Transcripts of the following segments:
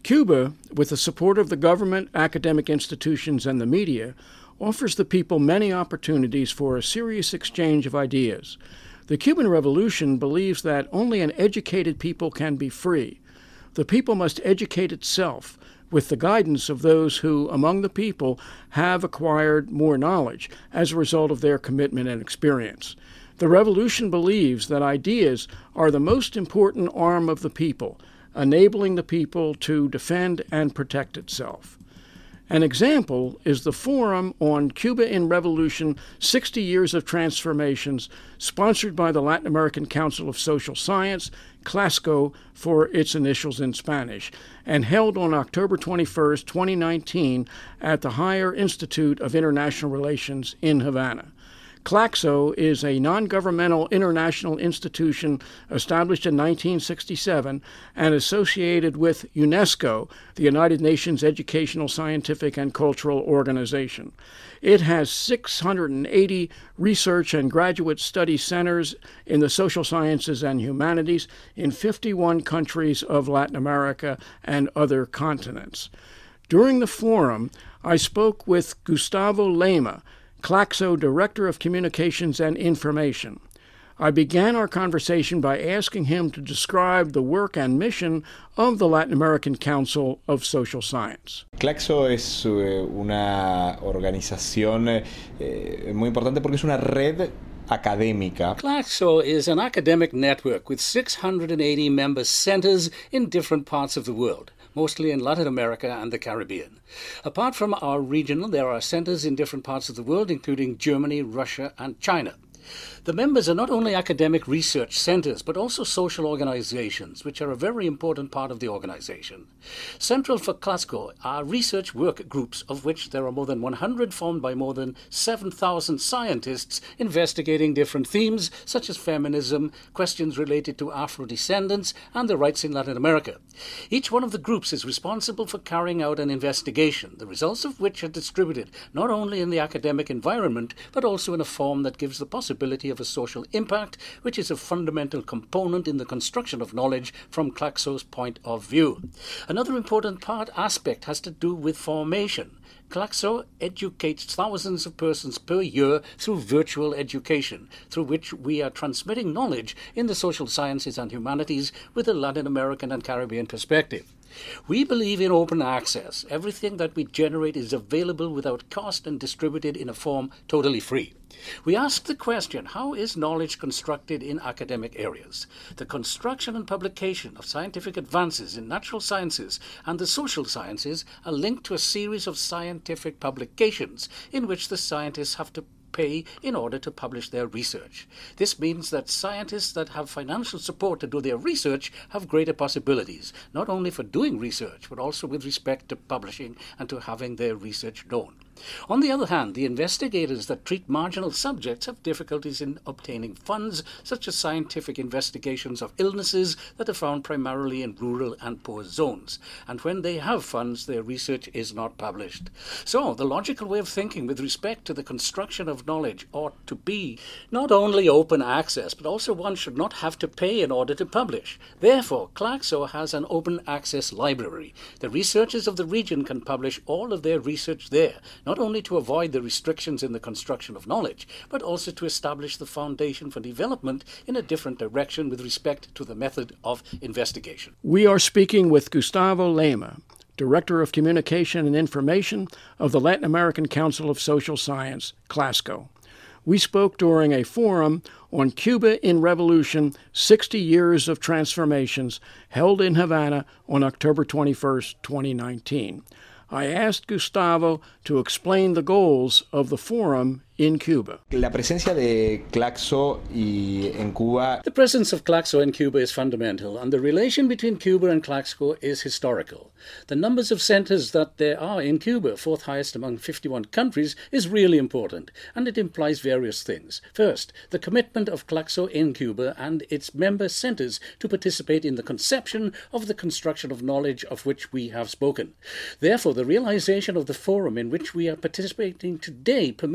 Cuba, with the support of the government, academic institutions, and the media, offers the people many opportunities for a serious exchange of ideas. The Cuban Revolution believes that only an educated people can be free. The people must educate itself with the guidance of those who, among the people, have acquired more knowledge as a result of their commitment and experience. The revolution believes that ideas are the most important arm of the people, enabling the people to defend and protect itself. An example is the Forum on Cuba in Revolution, 60 Years of Transformations, sponsored by the Latin American Council of Social Science, CLASCO for its initials in Spanish, and held on October 21, 2019 at the Higher Institute of International Relations in Havana. CLACSO is a non-governmental international institution established in 1967 and associated with UNESCO, the United Nations Educational, Scientific, and Cultural Organization. It has 680 research and graduate study centers in the social sciences and humanities in 51 countries of Latin America and other continents. During the forum, I spoke with Gustavo Lema, CLACSO Director of Communications and Information. I began our conversation by asking him to describe the work and mission of the Latin American Council of Social Science. CLACSO es una organización muy importante porque es una red académica. CLACSO is an academic network with 680 member centers in different parts of the world, mostly in Latin America and the Caribbean. Apart from our region, there are centers in different parts of the world, including Germany, Russia, and China. The members are not only academic research centers, but also social organizations, which are a very important part of the organization. Central for CLACSO are research work groups, of which there are more than 100 formed by more than 7,000 scientists investigating different themes, such as feminism, questions related to Afro-descendants, and the rights in Latin America. Each one of the groups is responsible for carrying out an investigation, the results of which are distributed not only in the academic environment, but also in a form that gives the possibility of a social impact, which is a fundamental component in the construction of knowledge from CLACSO's point of view. Another important aspect has to do with formation. CLACSO educates thousands of persons per year through virtual education, through which we are transmitting knowledge in the social sciences and humanities with a Latin American and Caribbean perspective. We believe in open access. Everything that we generate is available without cost and distributed in a form totally free. We ask the question, how is knowledge constructed in academic areas? The construction and publication of scientific advances in natural sciences and the social sciences are linked to a series of scientific publications in which the scientists have to pay in order to publish their research. This means that scientists that have financial support to do their research have greater possibilities, not only for doing research, but also with respect to publishing and to having their research known. On the other hand, the investigators that treat marginal subjects have difficulties in obtaining funds, such as scientific investigations of illnesses that are found primarily in rural and poor zones. And when they have funds, their research is not published. So, the logical way of thinking with respect to the construction of knowledge ought to be not only open access, but also one should not have to pay in order to publish. Therefore, CLACSO has an open access library. The researchers of the region can publish all of their research there, not only to avoid the restrictions in the construction of knowledge, but also to establish the foundation for development in a different direction with respect to the method of investigation. We are speaking with Gustavo Lema, Director of Communication and Information of the Latin American Council of Social Science, CLACSO. We spoke during a forum on Cuba in Revolution, 60 Years of Transformations, held in Havana on October 21, 2019. I asked Gustavo to explain the goals of the forum in Cuba. La presencia de CLACSO en Cuba. The presence of CLACSO in Cuba is fundamental, and the relation between Cuba and CLACSO is historical. The numbers of centers that there are in Cuba, fourth highest among 51 countries, is really important, and it implies various things. First, the commitment of CLACSO in Cuba and its member centers to participate in the conception of the construction of knowledge of which we have spoken. Therefore, the realization of the forum in which we are participating today permits the construction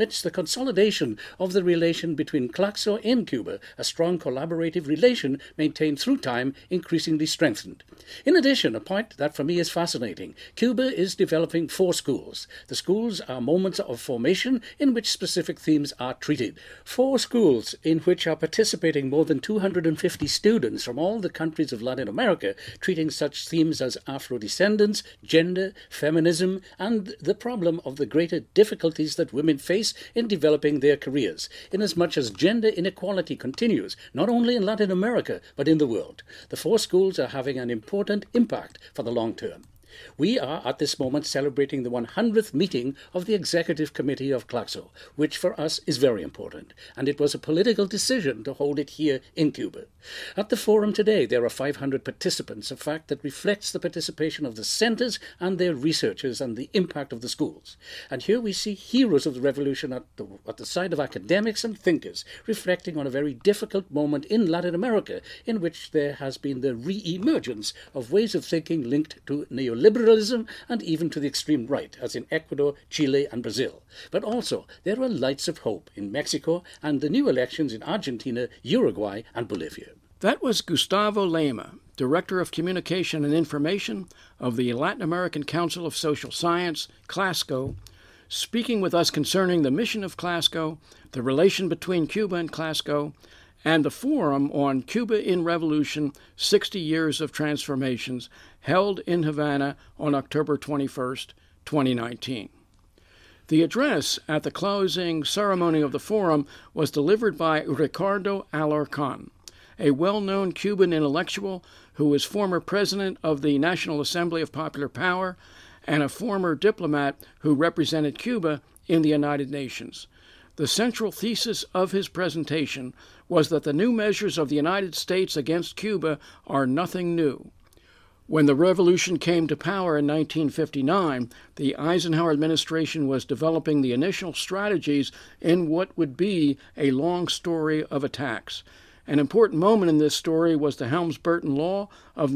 consolidation of the relation between Claxo and Cuba, a strong collaborative relation maintained through time, increasingly strengthened. In addition, a point that for me is fascinating, Cuba is developing 4 schools. The schools are moments of formation in which specific themes are treated. 4 schools in which are participating more than 250 students from all the countries of Latin America, treating such themes as Afro-descendants, gender, feminism, and the problem of the greater difficulties that women face in developing their careers, inasmuch as gender inequality continues, not only in Latin America, but in the world. The 4 schools are having an important impact for the long term. We are at this moment celebrating the 100th meeting of the Executive Committee of Claxo, which for us is very important, and it was a political decision to hold it here in Cuba. At the forum today, there are 500 participants, a fact that reflects the participation of the centers and their researchers and the impact of the schools. And here we see heroes of the revolution at the side of academics and thinkers, reflecting on a very difficult moment in Latin America in which there has been the re-emergence of ways of thinking linked to neoliberalism and even to the extreme right, as in Ecuador, Chile, and Brazil. But also, there are lights of hope in Mexico and the new elections in Argentina, Uruguay, and Bolivia. That was Gustavo Lema, Director of Communication and Information of the Latin American Council of Social Science, CLASCO, speaking with us concerning the mission of CLASCO, the relation between Cuba and CLASCO, and the Forum on Cuba in Revolution, 60 Years of Transformations, held in Havana on October 21st, 2019. The address at the closing ceremony of the Forum was delivered by Ricardo Alarcón, a well-known Cuban intellectual who was former president of the National Assembly of Popular Power and a former diplomat who represented Cuba in the United Nations. The central thesis of his presentation was that the new measures of the United States against Cuba are nothing new. When the revolution came to power in 1959, the Eisenhower administration was developing the initial strategies in what would be a long story of attacks. An important moment in this story was the Helms-Burton Law of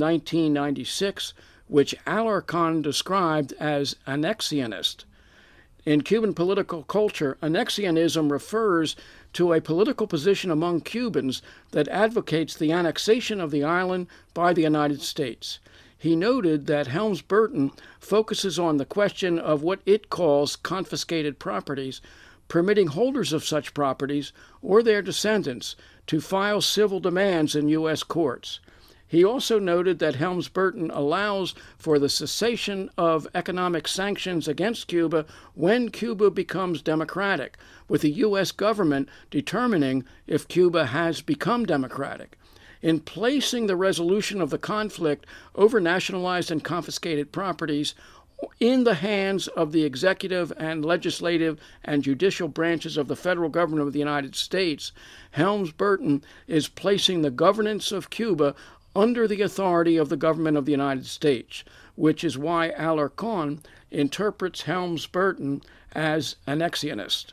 1996, which Alarcón described as annexionist. In Cuban political culture, annexionism refers to a political position among Cubans that advocates the annexation of the island by the United States. He noted that Helms-Burton focuses on the question of what it calls confiscated properties, permitting holders of such properties or their descendants to file civil demands in U.S. courts. He also noted that Helms-Burton allows for the cessation of economic sanctions against Cuba when Cuba becomes democratic, with the U.S. government determining if Cuba has become democratic. In placing the resolution of the conflict over nationalized and confiscated properties in the hands of the executive and legislative and judicial branches of the federal government of the United States, Helms-Burton is placing the governance of Cuba under the authority of the government of the United States, which is why Alarcón interprets Helms-Burton as annexionist.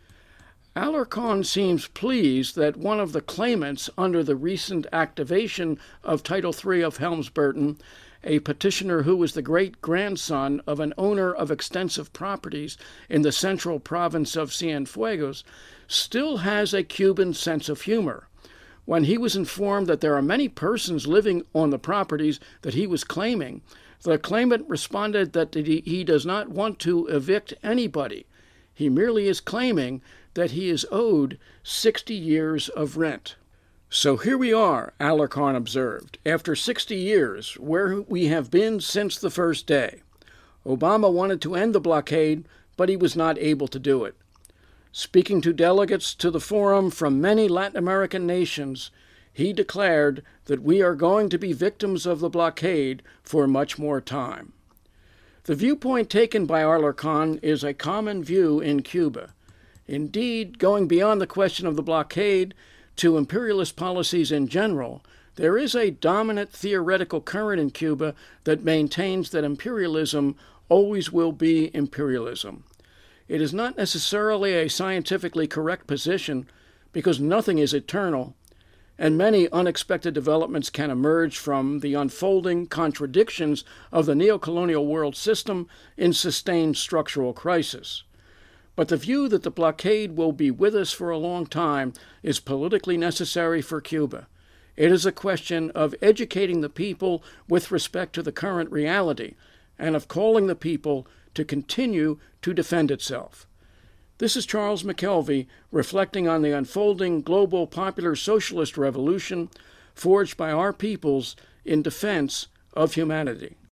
Alarcón seems pleased that one of the claimants under the recent activation of Title III of Helms-Burton, a petitioner who was the great-grandson of an owner of extensive properties in the central province of Cienfuegos, still has a Cuban sense of humor. When he was informed that there are many persons living on the properties that he was claiming, the claimant responded that he does not want to evict anybody. He merely is claiming that he is owed 60 years of rent. So here we are, Alarcón observed, after 60 years, where we have been since the first day. Obama wanted to end the blockade, but he was not able to do it. Speaking to delegates to the forum from many Latin American nations, he declared that we are going to be victims of the blockade for much more time. The viewpoint taken by Alarcón is a common view in Cuba. Indeed, going beyond the question of the blockade to imperialist policies in general, there is a dominant theoretical current in Cuba that maintains that imperialism always will be imperialism. It is not necessarily a scientifically correct position because nothing is eternal, and many unexpected developments can emerge from the unfolding contradictions of the neocolonial world system in sustained structural crisis. But the view that the blockade will be with us for a long time is politically necessary for Cuba. It is a question of educating the people with respect to the current reality and of calling the people to continue to defend itself. This is Charles McKelvey reflecting on the unfolding global popular socialist revolution forged by our peoples in defense of humanity.